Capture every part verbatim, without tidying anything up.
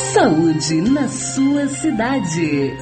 Saúde na sua cidade.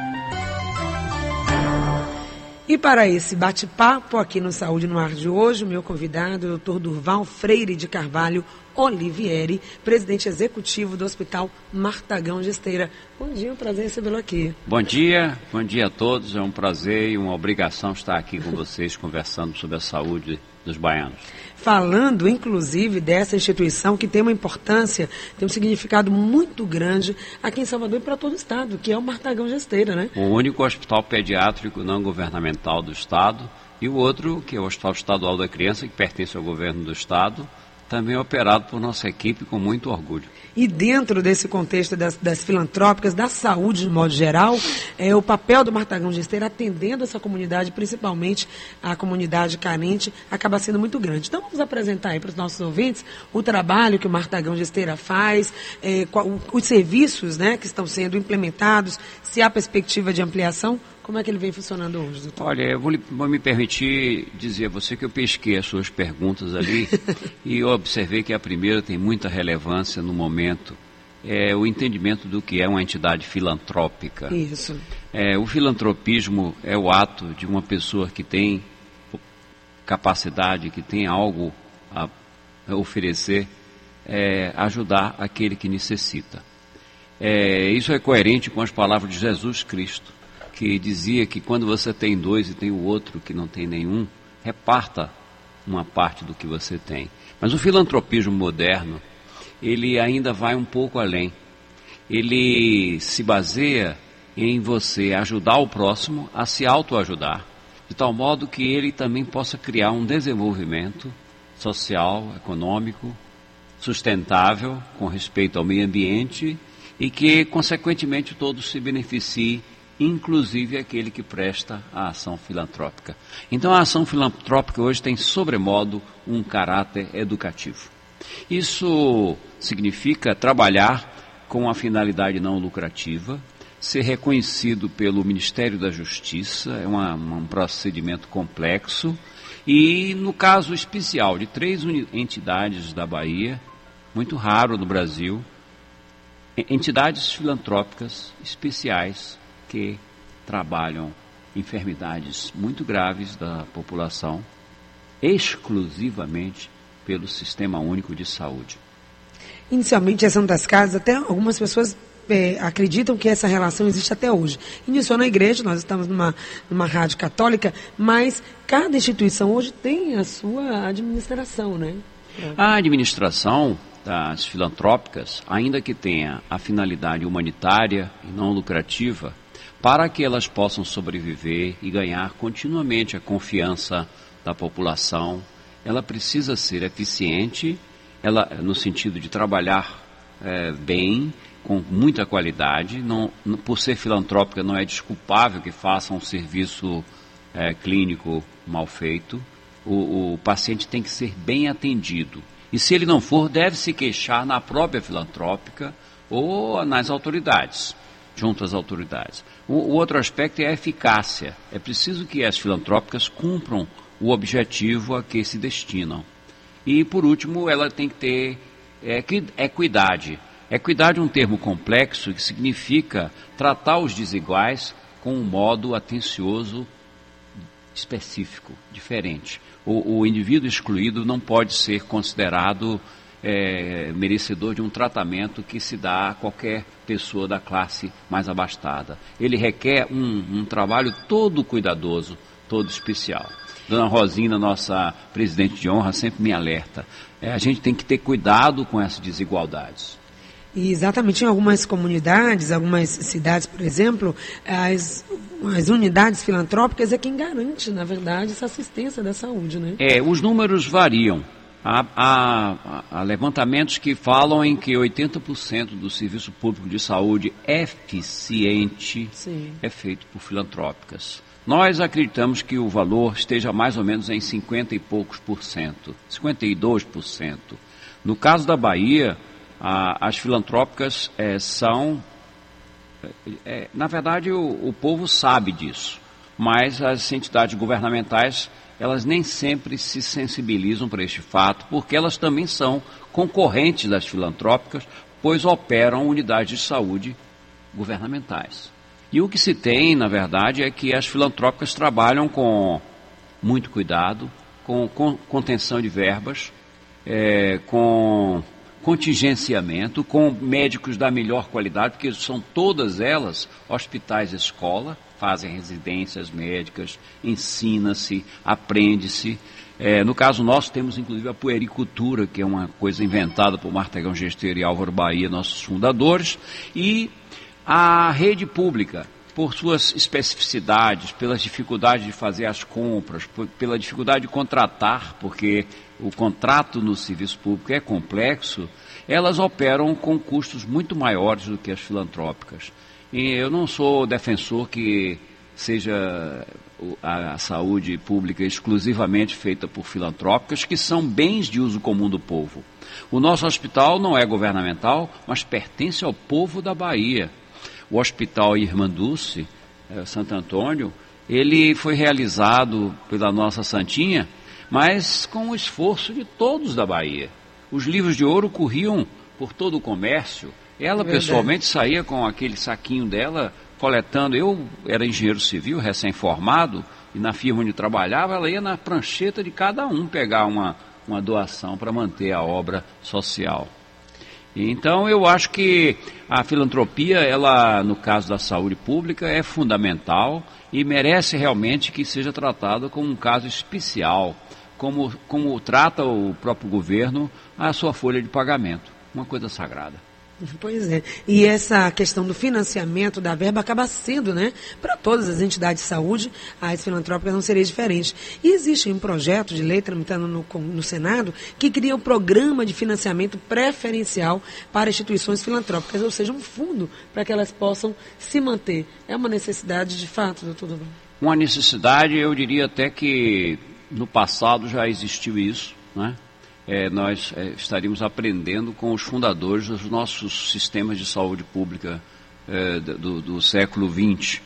E para esse bate-papo aqui no Saúde no Ar de hoje, o meu convidado é o doutor Durval Freire de Carvalho Olivieri, presidente executivo do Hospital Martagão de Esteira. Bom dia, é um prazer recebê-lo aqui. Bom dia, bom dia a todos. É um prazer e uma obrigação estar aqui com vocês conversando sobre a saúde dos baianos. Falando, inclusive, dessa instituição que tem uma importância, tem um significado muito grande aqui em Salvador e para todo o estado, que é o Martagão de Esteira, né? O único hospital pediátrico não governamental do estado e o outro, que é o Hospital Estadual da Criança, que pertence ao governo do estado, também operado por nossa equipe com muito orgulho. E dentro desse contexto das, das filantrópicas, da saúde de modo geral, é, o papel do Martagão de Esteira atendendo essa comunidade, principalmente a comunidade carente, acaba sendo muito grande. Então vamos apresentar aí para os nossos ouvintes o trabalho que o Martagão de Esteira faz, é, qual, os serviços, né, que estão sendo implementados, se há perspectiva de ampliação. Como é que ele vem funcionando hoje, doutor? Olha, eu vou, vou me permitir dizer a você que eu pesquei as suas perguntas ali e eu observei que a primeira tem muita relevância no momento, é o entendimento do que é uma entidade filantrópica. Isso. É, o filantropismo é o ato de uma pessoa que tem capacidade, que tem algo a oferecer, é, ajudar aquele que necessita. É, isso é coerente com as palavras de Jesus Cristo, que dizia que quando você tem dois e tem o outro que não tem nenhum, reparta uma parte do que você tem. Mas o filantropismo moderno, ele ainda vai um pouco além. Ele se baseia em você ajudar o próximo a se autoajudar, de tal modo que ele também possa criar um desenvolvimento social, econômico, sustentável, com respeito ao meio ambiente e que, consequentemente, todos se beneficiem, inclusive aquele que presta a ação filantrópica. Então a ação filantrópica hoje tem sobremodo um caráter educativo. Isso significa trabalhar com a finalidade não lucrativa, ser reconhecido pelo Ministério da Justiça, é uma, um procedimento complexo, e no caso especial de três entidades da Bahia, muito raro no Brasil, entidades filantrópicas especiais que trabalham enfermidades muito graves da população, exclusivamente pelo Sistema Único de Saúde. Inicialmente, a Santa Casas, até algumas pessoas é, acreditam que essa relação existe até hoje. Iniciou na igreja, nós estamos numa, numa rádio católica, mas cada instituição hoje tem a sua administração, né? A administração das filantrópicas, ainda que tenha a finalidade humanitária e não lucrativa, para que elas possam sobreviver e ganhar continuamente a confiança da população, ela precisa ser eficiente, ela, no sentido de trabalhar é, bem, com muita qualidade. Não, por ser filantrópica, não é desculpável que faça um serviço é, clínico mal feito. O, o paciente tem que ser bem atendido. E se ele não for, deve se queixar na própria filantrópica ou nas autoridades, junto às autoridades. O, o outro aspecto é a eficácia. É preciso que as filantrópicas cumpram o objetivo a que se destinam. E, por último, ela tem que ter é, equidade. Equidade é um termo complexo que significa tratar os desiguais com um modo atencioso, específico, diferente. O, o indivíduo excluído não pode ser considerado É, merecedor de um tratamento que se dá a qualquer pessoa da classe mais abastada. Ele requer um, um trabalho todo cuidadoso, todo especial. Dona Rosina, nossa presidente de honra, sempre me alerta. É, a gente tem que ter cuidado com essas desigualdades. E exatamente em algumas comunidades, algumas cidades, por exemplo, as, as unidades filantrópicas é quem garante, na verdade, essa assistência da saúde, né? É, os números variam. Há, há, há levantamentos que falam em que oitenta por cento do serviço público de saúde eficiente Sim. é feito por filantrópicas. Nós acreditamos que o valor esteja mais ou menos em cinquenta e poucos por cento, cinquenta e dois por cento. No caso da Bahia, a, as filantrópicas é, são, é, na verdade o, o povo sabe disso, mas as entidades governamentais elas nem sempre se sensibilizam para este fato, porque elas também são concorrentes das filantrópicas depois operam unidades de saúde governamentais. E o que se tem, na verdade, é que as filantrópicas trabalham com muito cuidado, com, com contenção de verbas, é, com contingenciamento, com médicos da melhor qualidade, porque são todas elas hospitais-escola, fazem residências médicas, ensina-se, aprende-se. É, no caso nosso, temos inclusive a puericultura, que é uma coisa inventada por Martagão Gesteira e Álvaro Bahia, nossos fundadores, e a rede pública, por suas especificidades, pelas dificuldades de fazer as compras, por, pela dificuldade de contratar, porque o contrato no serviço público é complexo, elas operam com custos muito maiores do que as filantrópicas. E eu não sou defensor que seja a saúde pública exclusivamente feita por filantrópicas, que são bens de uso comum do povo. O nosso hospital não é governamental, mas pertence ao povo da Bahia. O Hospital Irmã Dulce, eh, Santo Antônio, ele foi realizado pela nossa Santinha, mas com o esforço de todos da Bahia. Os livros de ouro corriam por todo o comércio. Ela é pessoalmente saía com aquele saquinho dela, coletando. Eu era engenheiro civil, recém-formado, e na firma onde trabalhava, ela ia na prancheta de cada um pegar uma, uma doação para manter a obra social. Então, eu acho que a filantropia, ela, no caso da saúde pública, é fundamental e merece realmente que seja tratada como um caso especial, como, como trata o próprio governo a sua folha de pagamento, uma coisa sagrada. Pois é, e essa questão do financiamento da verba acaba sendo, né, para todas as entidades de saúde, as filantrópicas não seria diferente. E existe um projeto de lei tramitando no, no Senado que cria o um programa de financiamento preferencial para instituições filantrópicas, ou seja, um fundo para que elas possam se manter. É uma necessidade de fato, doutor Dovão? Uma necessidade, eu diria até que no passado já existiu isso, né? É, nós é, estaríamos aprendendo com os fundadores dos nossos sistemas de saúde pública é, do, do século vinte.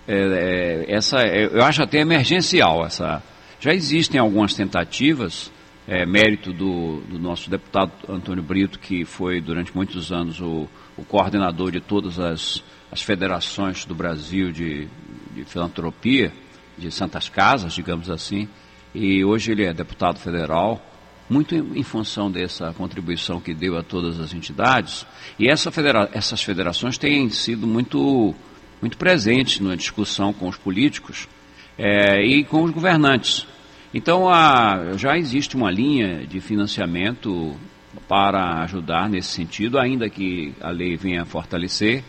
É, é, essa, é, eu acho até emergencial. Essa. Já existem algumas tentativas, é, mérito do, do nosso deputado Antônio Brito, que foi durante muitos anos o, o coordenador de todas as, as federações do Brasil de, de filantropia, de santas casas, digamos assim, e hoje ele é deputado federal, muito em, em função dessa contribuição que deu a todas as entidades, e essa federa essas federações têm sido muito, muito presentes na discussão com os políticos é, e com os governantes. Então, a, já existe uma linha de financiamento para ajudar nesse sentido, ainda que a lei venha a fortalecer,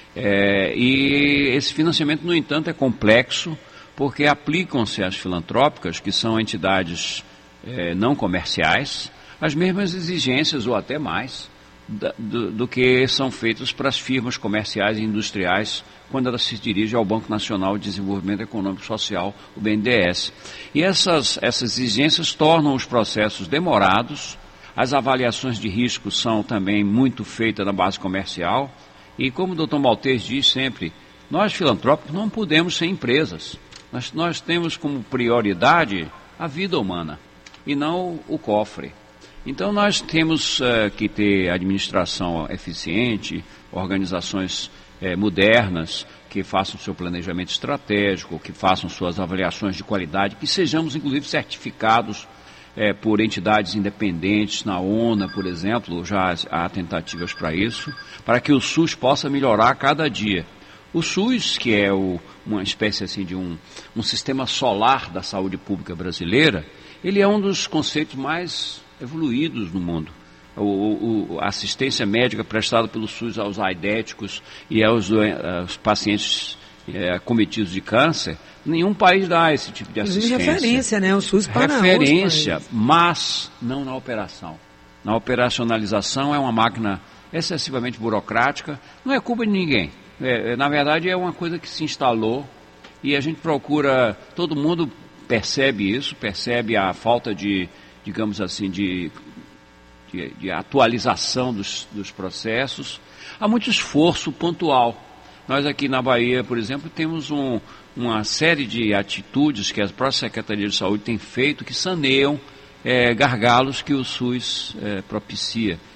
é, e esse financiamento, no entanto, é complexo, porque aplicam-se às filantrópicas, que são entidades É, não comerciais, as mesmas exigências ou até mais da, do, do que são feitas para as firmas comerciais e industriais quando elas se dirigem ao Banco Nacional de Desenvolvimento Econômico e Social, o B N D E S. E essas, essas exigências tornam os processos demorados, as avaliações de risco são também muito feitas na base comercial e, como o doutor Maltês diz sempre, nós filantrópicos não podemos ser empresas, nós, nós temos como prioridade a vida humana e não o cofre. Então nós temos uh, que ter administração eficiente, organizações uh, modernas, que façam seu planejamento estratégico, que façam suas avaliações de qualidade, que sejamos inclusive certificados uh, por entidades independentes, na ONU, por exemplo, já há tentativas para isso, para que o SUS possa melhorar a cada dia. O SUS, que é o, uma espécie assim de um, um sistema solar da saúde pública brasileira, ele é um dos conceitos mais evoluídos no mundo. O, o, a assistência médica prestada pelo SUS aos aidéticos e aos, aos pacientes é, cometidos de câncer, nenhum país dá esse tipo de assistência. Existe referência, né? O SUS para referência, mas não na operação. Na operacionalização é uma máquina excessivamente burocrática, não é culpa de ninguém. É, na verdade é uma coisa que se instalou e a gente procura, todo mundo percebe isso, percebe a falta de, digamos assim, de, de, de atualização dos, dos processos. Há muito esforço pontual. Nós aqui na Bahia, por exemplo, temos um, uma série de atitudes que a própria Secretaria de Saúde tem feito que saneiam é, gargalos que o SUS é, propicia.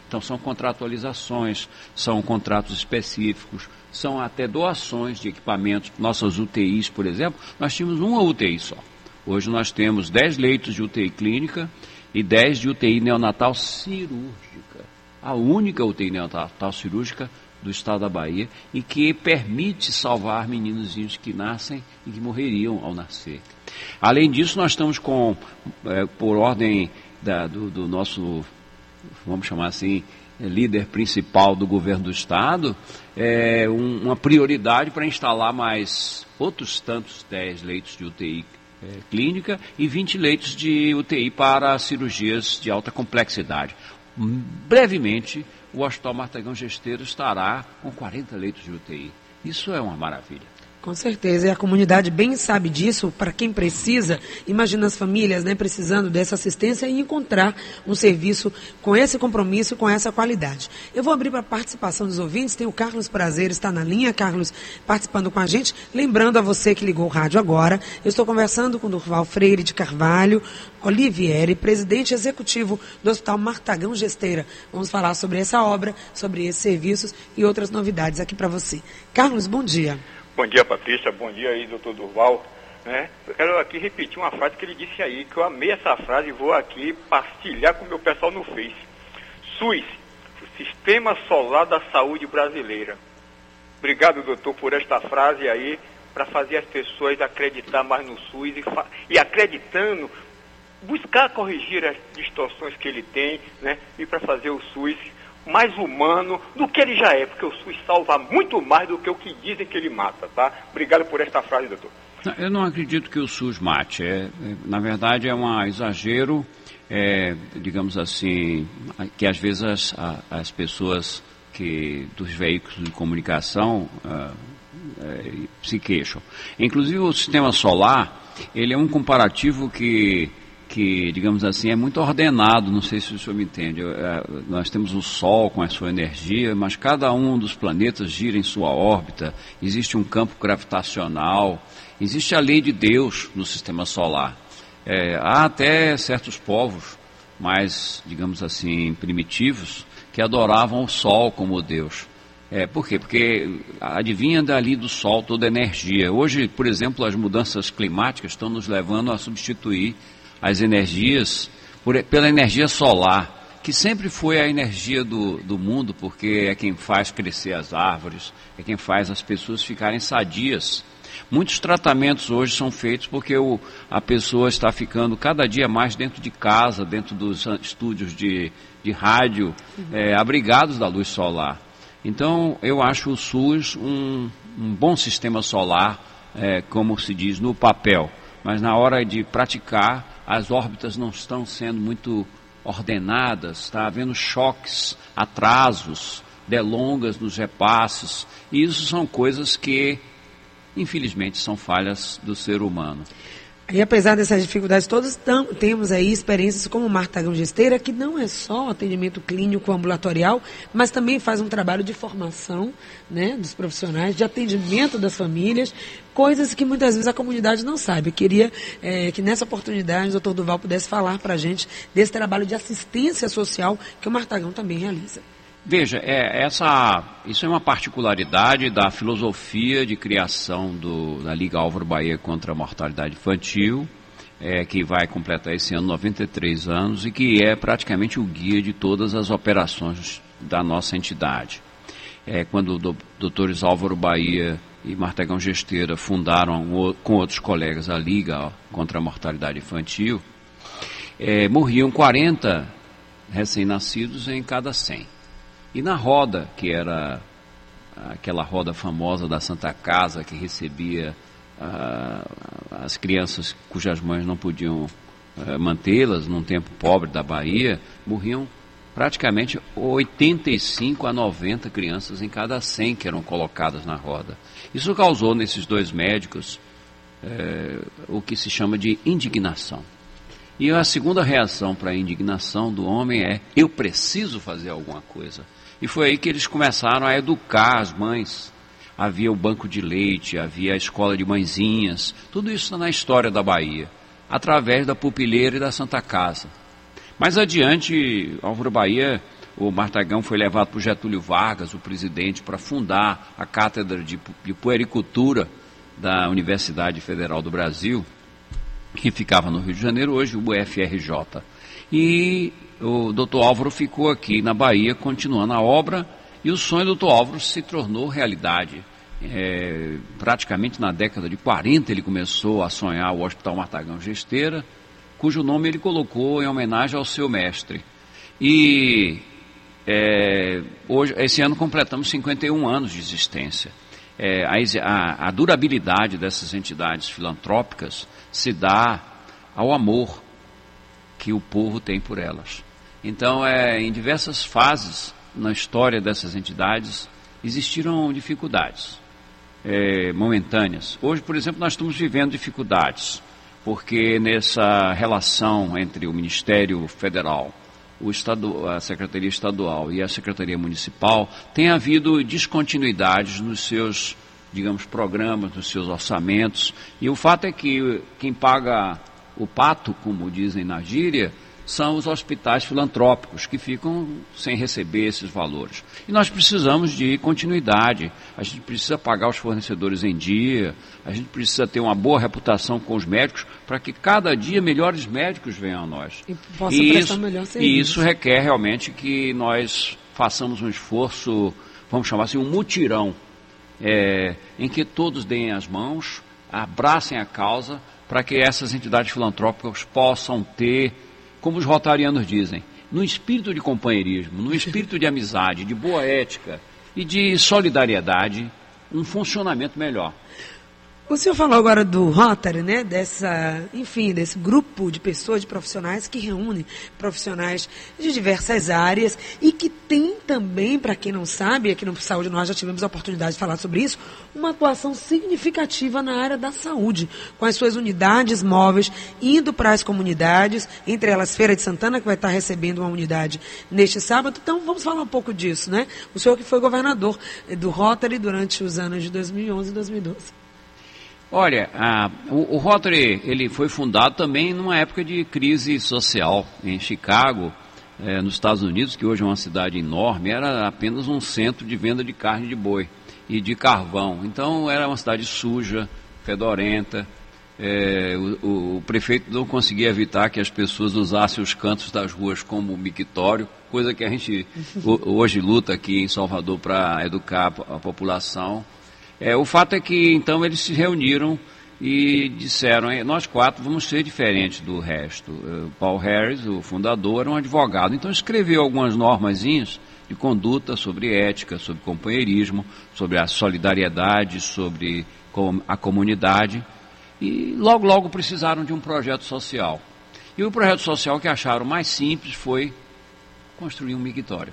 Então são contratualizações, são contratos específicos, são até doações de equipamentos. Nossas U T Is, por exemplo, nós tínhamos uma U T I só. Hoje nós temos dez leitos de U T I clínica e dez de U T I neonatal cirúrgica. A única U T I neonatal cirúrgica do estado da Bahia e que permite salvar meninozinhos que nascem e que morreriam ao nascer. Além disso, nós estamos com, é, por ordem da, do, do nosso, vamos chamar assim, líder principal do governo do estado, é, um, uma prioridade para instalar mais outros tantos dez leitos de U T I é, clínica e vinte leitos de U T I para cirurgias de alta complexidade. Brevemente, o Hospital Martagão Gesteira estará com quarenta leitos de U T I. Isso é uma maravilha. Com certeza, e a comunidade bem sabe disso. Para quem precisa, imagina as famílias, né, precisando dessa assistência e encontrar um serviço com esse compromisso e com essa qualidade. Eu vou abrir para a participação dos ouvintes, tem o Carlos Prazer, está na linha, Carlos, participando com a gente. Lembrando a você que ligou o rádio agora, eu estou conversando com o Durval Freire de Carvalho Olivieri, presidente executivo do Hospital Martagão Gesteira. Vamos falar sobre essa obra, sobre esses serviços e outras novidades aqui para você. Carlos, bom dia. Bom dia, Patrícia. Bom dia aí, doutor Durval. Né? Eu quero aqui repetir uma frase que ele disse aí, que eu amei essa frase e vou aqui partilhar com o meu pessoal no Face. SUS, o Sistema Solar da Saúde Brasileira. Obrigado, doutor, por esta frase aí, para fazer as pessoas acreditar mais no SUS e, e acreditando, buscar corrigir as distorções que ele tem, né? E para fazer o SUS mais humano do que ele já é, porque o SUS salva muito mais do que o que dizem que ele mata, tá? Obrigado por esta frase, doutor. Eu não acredito que o SUS mate. É, é, na verdade, é um exagero, é, digamos assim, que às vezes as, as pessoas que, dos veículos de comunicação uh, é, se queixam. Inclusive, o sistema solar, ele é um comparativo que... que, digamos assim, é muito ordenado, não sei se o senhor me entende. É, nós temos o Sol com a sua energia, mas cada um dos planetas gira em sua órbita, existe um campo gravitacional, existe a lei de Deus no sistema solar. É, há até certos povos mais, digamos assim, primitivos, que adoravam o Sol como Deus. É, por quê? Porque adivinha dali do Sol toda a energia. Hoje, por exemplo, as mudanças climáticas estão nos levando a substituir as energias por, pela energia solar, que sempre foi a energia do, do mundo, porque é quem faz crescer as árvores, é quem faz as pessoas ficarem sadias. Muitos tratamentos hoje são feitos porque o, a pessoa está ficando cada dia mais dentro de casa, dentro dos estúdios de, de rádio, é, abrigados da luz solar. Então, eu acho o SUS um, um bom sistema solar, é, como se diz, no papel. Mas na hora de praticar, as órbitas não estão sendo muito ordenadas, está havendo choques, atrasos, delongas nos repasses, e isso são coisas que, infelizmente, são falhas do ser humano. E apesar dessas dificuldades todas, tam, temos aí experiências como o Martagão Gesteira, que não é só atendimento clínico ambulatorial, mas também faz um trabalho de formação, né, dos profissionais, de atendimento das famílias, coisas que muitas vezes a comunidade não sabe. Eu queria é, que nessa oportunidade o doutor Durval pudesse falar para a gente desse trabalho de assistência social que o Martagão também realiza. Veja, é, essa, isso é uma particularidade da filosofia de criação do, da Liga Álvaro Bahia contra a Mortalidade Infantil, é, que vai completar esse ano noventa e três anos e que é praticamente o guia de todas as operações da nossa entidade. É, quando o doutores Álvaro Bahia e Martagão Gesteira fundaram com outros colegas a Liga contra a Mortalidade Infantil, é, morriam quarenta recém-nascidos em cada cem. E na roda, que era aquela roda famosa da Santa Casa, que recebia uh, as crianças cujas mães não podiam uh, mantê-las num tempo pobre da Bahia, morriam praticamente oitenta e cinco a noventa crianças em cada cem que eram colocadas na roda. Isso causou nesses dois médicos uh, o que se chama de indignação. E a segunda reação para a indignação do homem é: eu preciso fazer alguma coisa. E foi aí que eles começaram a educar as mães. Havia o banco de leite, havia a escola de mãezinhas, tudo isso na história da Bahia, através da Pupilheira e da Santa Casa. Mais adiante, Álvaro Bahia o Martagão foi levado por Getúlio Vargas, o presidente, para fundar a Cátedra de, de Puericultura da Universidade Federal do Brasil, que ficava no Rio de Janeiro, hoje o U F R J. E o doutor Álvaro ficou aqui na Bahia, continuando a obra, e o sonho do doutor Álvaro se tornou realidade. É, praticamente na década de quarenta ele começou a sonhar o Hospital Martagão Gesteira, cujo nome ele colocou em homenagem ao seu mestre. E é, hoje, esse ano completamos cinquenta e um anos de existência. É, a, a durabilidade dessas entidades filantrópicas se dá ao amor que o povo tem por elas. Então, é, em diversas fases na história dessas entidades existiram dificuldades é, momentâneas. Hoje, por exemplo, nós estamos vivendo dificuldades, porque nessa relação entre o Ministério Federal, o estado, a Secretaria Estadual e a Secretaria Municipal, tem havido descontinuidades nos seus, digamos, programas, nos seus orçamentos. E o fato é que quem paga o pato, como dizem na gíria, são os hospitais filantrópicos, que ficam sem receber esses valores. E nós precisamos de continuidade, a gente precisa pagar os fornecedores em dia, a gente precisa ter uma boa reputação com os médicos, para que cada dia melhores médicos venham a nós. E possa e prestar isso, melhor serviço. E isso requer realmente que nós façamos um esforço, vamos chamar assim, um mutirão, é, em que todos deem as mãos, abracem a causa, para que essas entidades filantrópicas possam ter, como os rotarianos dizem, no espírito de companheirismo, no espírito de amizade, de boa ética e de solidariedade, um funcionamento melhor. O senhor falou agora do Rotary, né? Dessa, enfim, desse grupo de pessoas, de profissionais que reúne profissionais de diversas áreas e que tem também, para quem não sabe, aqui no Saúde nós já tivemos a oportunidade de falar sobre isso, uma atuação significativa na área da saúde, com as suas unidades móveis indo para as comunidades, entre elas Feira de Santana, que vai estar recebendo uma unidade neste sábado. Então vamos falar um pouco disso, né? O senhor que foi governador do Rotary durante os anos de dois mil e onze e dois mil e doze. Olha, a, o, o Rotary ele foi fundado também numa época de crise social. Em Chicago, é, nos Estados Unidos, que hoje é uma cidade enorme, era apenas um centro de venda de carne de boi e de carvão. Então era uma cidade suja, fedorenta. É, o, o prefeito não conseguia evitar que as pessoas usassem os cantos das ruas como mictório, coisa que a gente hoje luta aqui em Salvador para educar a população. É, o fato é que, então, eles se reuniram e disseram, nós quatro vamos ser diferentes do resto. O Paul Harris, o fundador, era um advogado, então escreveu algumas normazinhas de conduta sobre ética, sobre companheirismo, sobre a solidariedade, sobre a comunidade, e logo, logo precisaram de um projeto social. E o projeto social que acharam mais simples foi construir um mictório.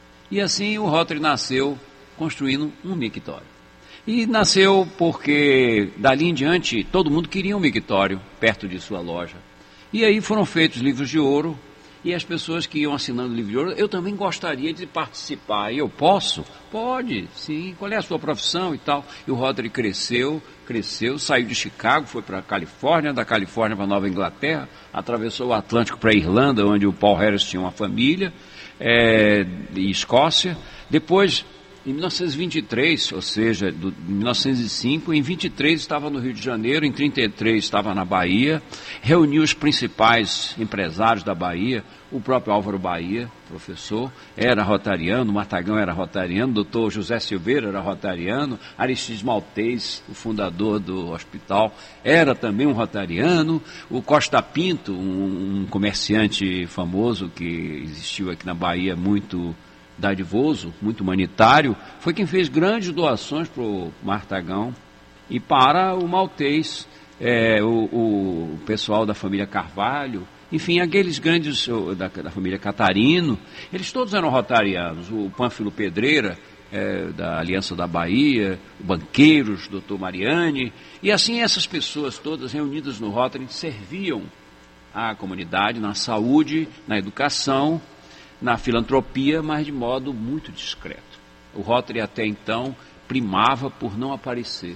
E assim o Rotary nasceu construindo um mictório. E nasceu porque, dali em diante, todo mundo queria um mictório perto de sua loja. E aí foram feitos livros de ouro, e as pessoas que iam assinando o livro de ouro, eu também gostaria de participar. E eu posso? Pode, sim. Qual é a sua profissão e tal? E o Rotary cresceu, cresceu, saiu de Chicago, foi para a Califórnia, da Califórnia para a Nova Inglaterra, atravessou o Atlântico para a Irlanda, onde o Paul Harris tinha uma família, é, e Escócia. Depois, em mil novecentos e vinte e três, ou seja, do, em mil novecentos e cinco, em vinte e três estava no Rio de Janeiro, em trinta e três estava na Bahia, reuniu os principais empresários da Bahia, o próprio Álvaro Bahia, professor, era rotariano, o Martagão era rotariano, o doutor José Silveira era rotariano, Aristides Maltês, o fundador do hospital, era também um rotariano, o Costa Pinto, um, um comerciante famoso que existiu aqui na Bahia muito dadivoso, muito humanitário, foi quem fez grandes doações para o Martagão e para o Maltês, é, o, o pessoal da família Carvalho, enfim, aqueles grandes da, da família Catarino, eles todos eram rotarianos, o Pânfilo Pedreira, é, da Aliança da Bahia, o Banqueiros, doutor Mariani, e assim essas pessoas todas reunidas no Rotary serviam à comunidade na saúde, na educação, na filantropia, mas de modo muito discreto. O Rotary até então primava por não aparecer.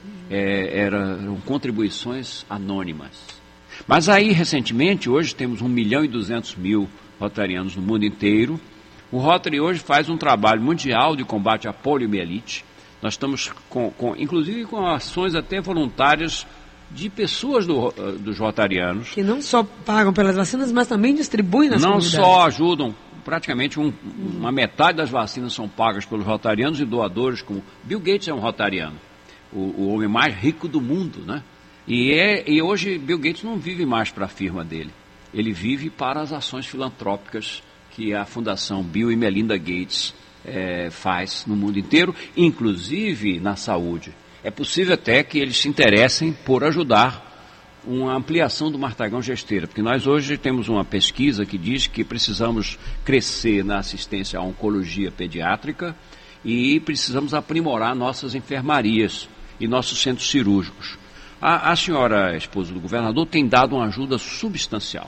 É, eram contribuições anônimas. Mas aí, recentemente, hoje temos um milhão e duzentos mil rotarianos no mundo inteiro. O Rotary hoje faz um trabalho mundial de combate à poliomielite. Nós estamos, com, com, inclusive, com ações até voluntárias de pessoas do, dos rotarianos. Que não só pagam pelas vacinas, mas também distribuem nas Não comunidades. só ajudam, praticamente um, uma metade das vacinas são pagas pelos rotarianos e doadores, como Bill Gates é um rotariano, o, o homem mais rico do mundo, né? E, é, e hoje Bill Gates não vive mais para a firma dele, ele vive para as ações filantrópicas que a Fundação Bill e Melinda Gates é, faz no mundo inteiro, inclusive na saúde. É possível até que eles se interessem por ajudar uma ampliação do Martagão Gesteira, porque nós hoje temos uma pesquisa que diz que precisamos crescer na assistência à oncologia pediátrica e precisamos aprimorar nossas enfermarias e nossos centros cirúrgicos. A, a senhora esposa do governador tem dado uma ajuda substancial.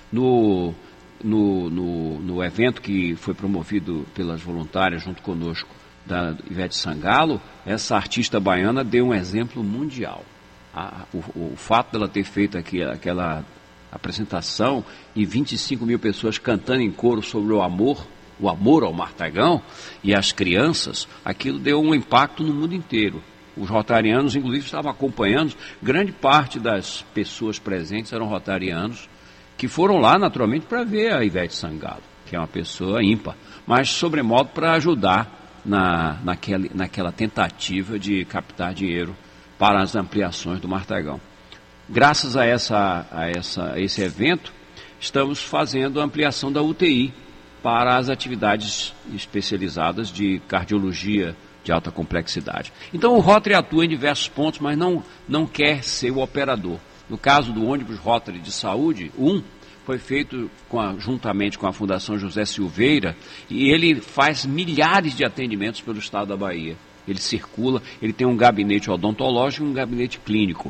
No, no, no, no evento que foi promovido pelas voluntárias junto conosco, da Ivete Sangalo, essa artista baiana deu um exemplo mundial. A, o, o fato dela ter feito aqui, aquela apresentação e vinte e cinco mil pessoas cantando em coro sobre o amor, o amor ao Martagão e às crianças, aquilo deu um impacto no mundo inteiro. Os rotarianos, inclusive, estavam acompanhando, grande parte das pessoas presentes eram rotarianos, que foram lá, naturalmente, para ver a Ivete Sangalo, que é uma pessoa ímpar, mas, sobremodo, para ajudar na, naquela, naquela tentativa de captar dinheiro para as ampliações do Martagão. Graças a, essa, a, essa, a esse evento, estamos fazendo a ampliação da U T I para as atividades especializadas de cardiologia de alta complexidade. Então o Rotary atua em diversos pontos, mas não, não quer ser o operador. No caso do ônibus Rotary de saúde, um, foi feito com a, juntamente com a Fundação José Silveira, e ele faz milhares de atendimentos pelo estado da Bahia. Ele circula, ele tem um gabinete odontológico e um gabinete clínico.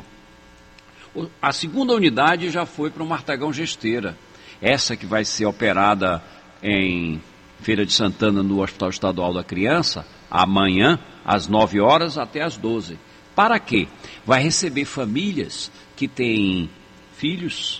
A segunda unidade já foi para o Martagão Gesteira, essa que vai ser operada em Feira de Santana, no Hospital Estadual da Criança, amanhã, às nove horas até às doze. Para quê? Vai receber famílias que têm filhos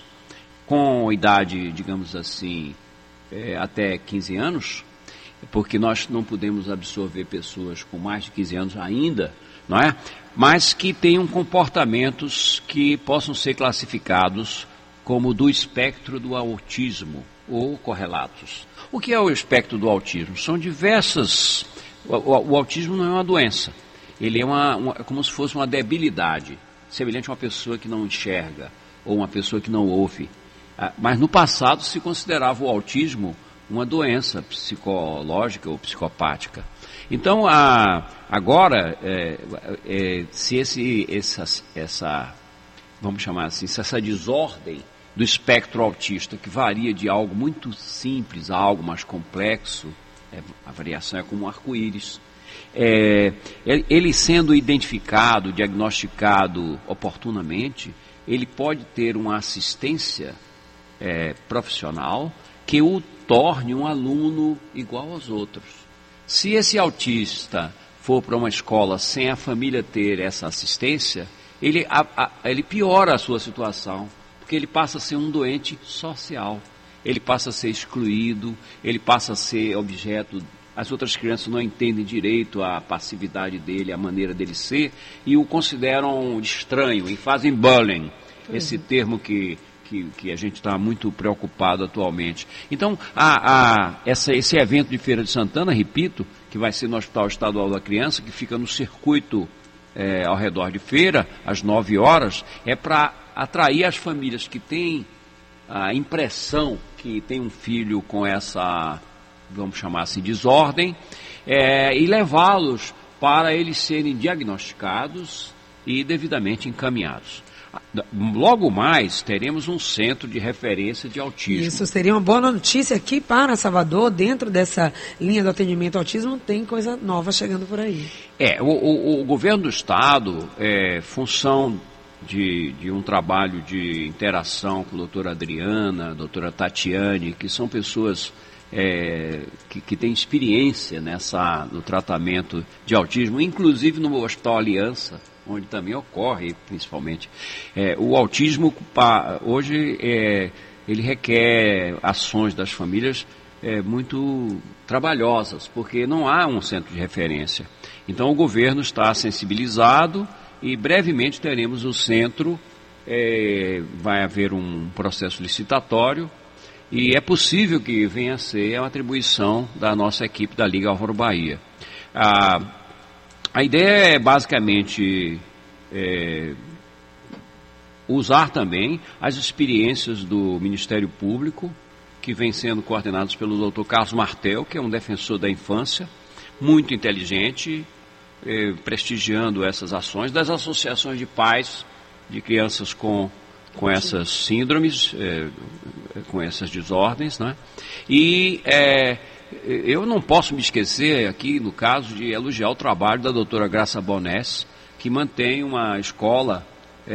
com idade, digamos assim, é, até quinze anos, porque nós não podemos absorver pessoas com mais de quinze anos ainda, não é? Mas que tenham comportamentos que possam ser classificados como do espectro do autismo ou correlatos. O que é o espectro do autismo? São diversas... O, o, o autismo não é uma doença, ele é uma, uma, como se fosse uma debilidade, semelhante a uma pessoa que não enxerga ou uma pessoa que não ouve. Mas no passado se considerava o autismo uma doença psicológica ou psicopática. Então, a, agora, é, é, se esse, essa, essa, vamos chamar assim, se essa desordem do espectro autista, que varia de algo muito simples a algo mais complexo, é, a variação é como um arco-íris, é, ele sendo identificado, diagnosticado oportunamente, ele pode ter uma assistência É, profissional que o torne um aluno igual aos outros. Se esse autista for para uma escola sem a família ter essa assistência, ele, a, a, ele piora a sua situação, porque ele passa a ser um doente social, ele passa a ser excluído, ele passa a ser objeto, as outras crianças não entendem direito a passividade dele, a maneira dele ser, e o consideram estranho e fazem bullying, esse termo que Que, que a gente está muito preocupado atualmente. Então, a, a, essa, esse evento de Feira de Santana, repito, que vai ser no Hospital Estadual da Criança, que fica no circuito é, ao redor de feira, às nove horas, é para atrair as famílias que têm a impressão que tem um filho com essa, vamos chamar assim, desordem, é, e levá-los para eles serem diagnosticados e devidamente encaminhados. Logo mais, teremos um centro de referência de autismo. Isso seria uma boa notícia aqui para Salvador, dentro dessa linha do atendimento ao autismo, tem coisa nova chegando por aí. É, o, o, o governo do estado, é, função de, de um trabalho de interação com a doutora Adriana, a doutora Tatiane, que são pessoas é, que, que têm experiência nessa, no tratamento de autismo, inclusive no Hospital Aliança, onde também ocorre, principalmente. É, o autismo, hoje, é, ele requer ações das famílias é, muito trabalhosas, porque não há um centro de referência. Então o governo está sensibilizado e brevemente teremos o centro, é, vai haver um processo licitatório e é possível que venha a ser a atribuição da nossa equipe da Liga Álvaro Bahia. A, a ideia é basicamente é, usar também as experiências do Ministério Público, que vem sendo coordenados pelo doutor Carlos Martel, que é um defensor da infância, muito inteligente, eh, prestigiando essas ações, das associações de pais de crianças com, com essas síndromes, eh, com essas desordens, né? E eh, eu não posso me esquecer aqui, no caso, de elogiar o trabalho da doutora Graça Bonés, que mantém uma escola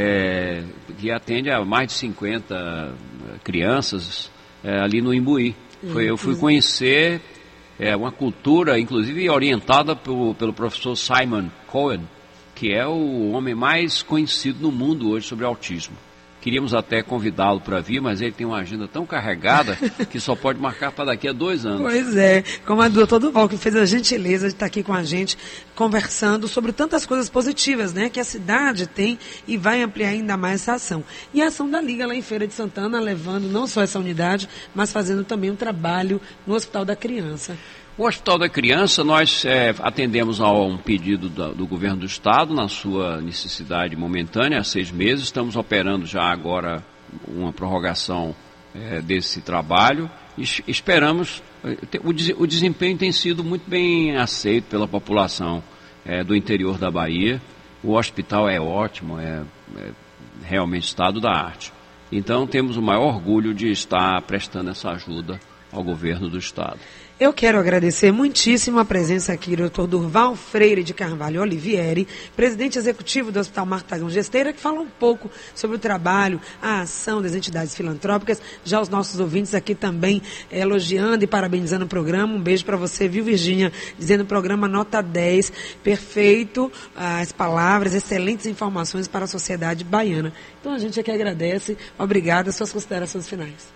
eh, que atende a mais de cinquenta crianças, É, ali no Imbuí. Foi, eu fui conhecer é, uma cultura, inclusive orientada pelo, pelo professor Simon Cohen, que é o homem mais conhecido no mundo hoje sobre autismo. Queríamos até convidá-lo para vir, mas ele tem uma agenda tão carregada que só pode marcar para daqui a dois anos. Pois é, como a doutor Durval, que fez a gentileza de estar aqui com a gente, conversando sobre tantas coisas positivas, né, que a cidade tem e vai ampliar ainda mais essa ação. E a ação da Liga lá em Feira de Santana, levando não só essa unidade, mas fazendo também um trabalho no Hospital da Criança. O Hospital da Criança, nós é, atendemos a um pedido do, do governo do estado, na sua necessidade momentânea, há seis meses. Estamos operando já agora uma prorrogação é, desse trabalho. E esperamos, o, o desempenho tem sido muito bem aceito pela população é, do interior da Bahia. O hospital é ótimo, é, é realmente estado da arte. Então temos o maior orgulho de estar prestando essa ajuda ao governo do estado. Eu quero agradecer muitíssimo a presença aqui do doutor Durval Freire de Carvalho Olivieri, presidente executivo do Hospital Martagão Gesteira, que fala um pouco sobre o trabalho, a ação das entidades filantrópicas. Já os nossos ouvintes aqui também eh, elogiando e parabenizando o programa. Um beijo para você, viu, Virgínia? Dizendo o programa nota dez, perfeito, as palavras, excelentes informações para a sociedade baiana. Então a gente aqui agradece. Obrigada. Suas considerações finais.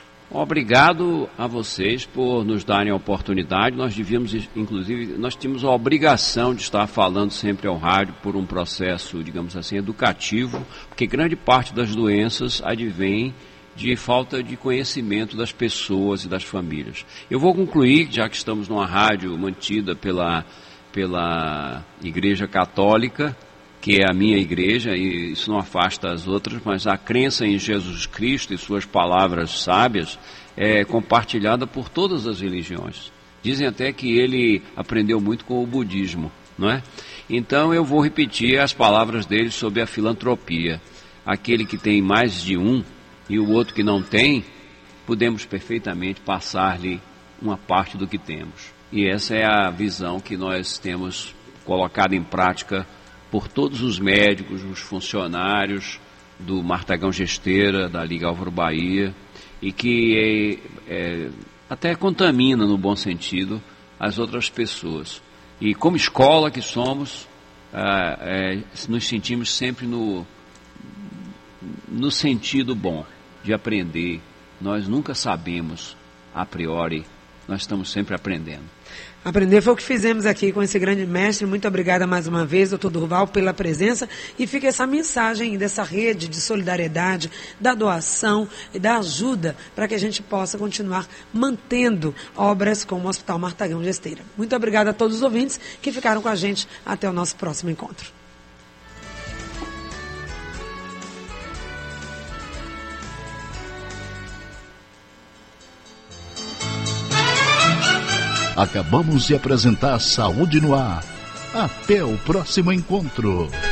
Obrigado a vocês por nos darem a oportunidade. Nós devíamos, inclusive, nós tínhamos a obrigação de estar falando sempre ao rádio por um processo, digamos assim, educativo, porque grande parte das doenças advém de falta de conhecimento das pessoas e das famílias. Eu vou concluir, já que estamos numa rádio mantida pela, pela Igreja Católica, que é a minha igreja, e isso não afasta as outras, mas a crença em Jesus Cristo e suas palavras sábias é compartilhada por todas as religiões. Dizem até que ele aprendeu muito com o budismo, não é? Então eu vou repetir as palavras dele sobre a filantropia. Aquele que tem mais de um e o outro que não tem, podemos perfeitamente passar-lhe uma parte do que temos. E essa é a visão que nós temos colocado em prática por todos os médicos, os funcionários do Martagão Gesteira, da Liga Álvaro Bahia, e que é, é, até contamina, no bom sentido, as outras pessoas. E como escola que somos, ah, é, nos sentimos sempre no, no sentido bom de aprender. Nós nunca sabemos a priori, nós estamos sempre aprendendo. Aprender foi o que fizemos aqui com esse grande mestre. Muito obrigada mais uma vez, doutor Durval, pela presença. E fica essa mensagem dessa rede de solidariedade, da doação e da ajuda para que a gente possa continuar mantendo obras como o Hospital Martagão Gesteira. Muito obrigada a todos os ouvintes que ficaram com a gente. Até o nosso próximo encontro. Acabamos de apresentar Saúde no Ar. Até o próximo encontro.